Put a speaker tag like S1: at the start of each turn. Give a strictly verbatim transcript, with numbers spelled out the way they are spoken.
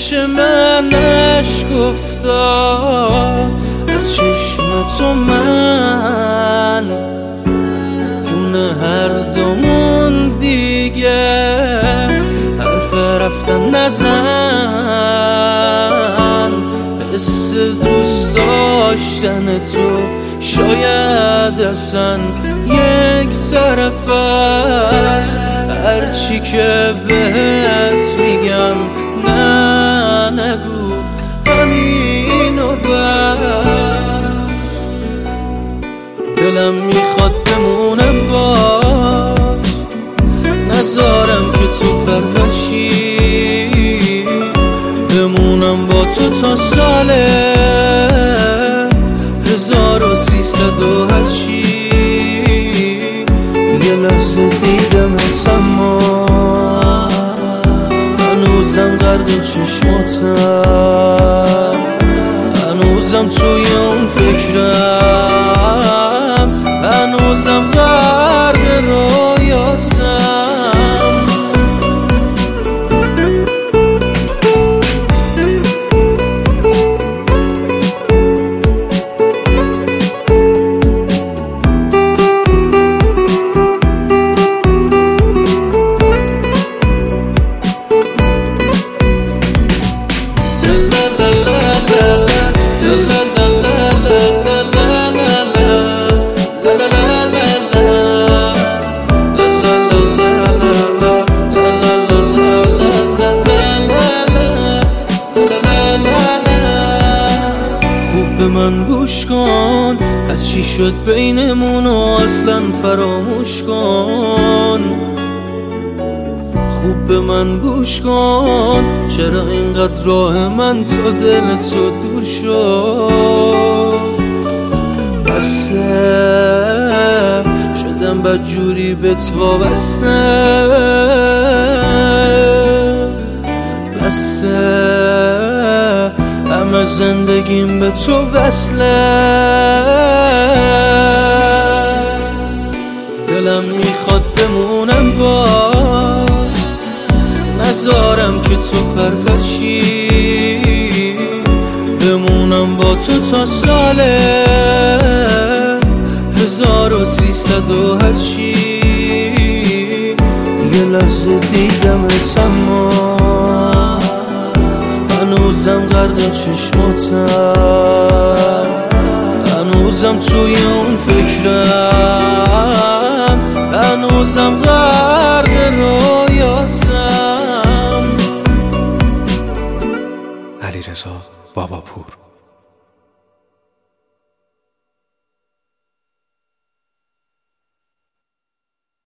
S1: چشم من اشک افتاد از چشم تو، من جون هر دومون دیگه حرف رفتن نزن. حس دوست داشتن تو شاید اصلا یک طرف است، هرچی که بهت میگم نه نگو همینو بر. دلم میخواد بمونم باز، نذارم که تو پرورشی، بمونم با تو تا سال هزار و سیصد و هرچی. یه لحظه دیدمت اما هنوزم غرق چشماتم، هنوزم توی اون فکرم، هنوزم غرق رویاتم. به من گوش کن، هرچی شد بینمونو اصلا فراموش کن. خوب به من گوش کن، چرا اینقدر راه من تا دل تو دور شد؟ بسه شدم بدجوری به تو وابسته، بسه همه زندگیم به تو وصله. دلم میخواد بمونم باز، نذارم که تو پرورشی، بمونم با تو تا سال هزار و سیصد و هرچی. یه لحظه دیدمت اما هنوزم غرق چشماتم، هنوزم توی اون فکرم، هنوزم غرق رویاتم.
S2: علیرضا باباپور.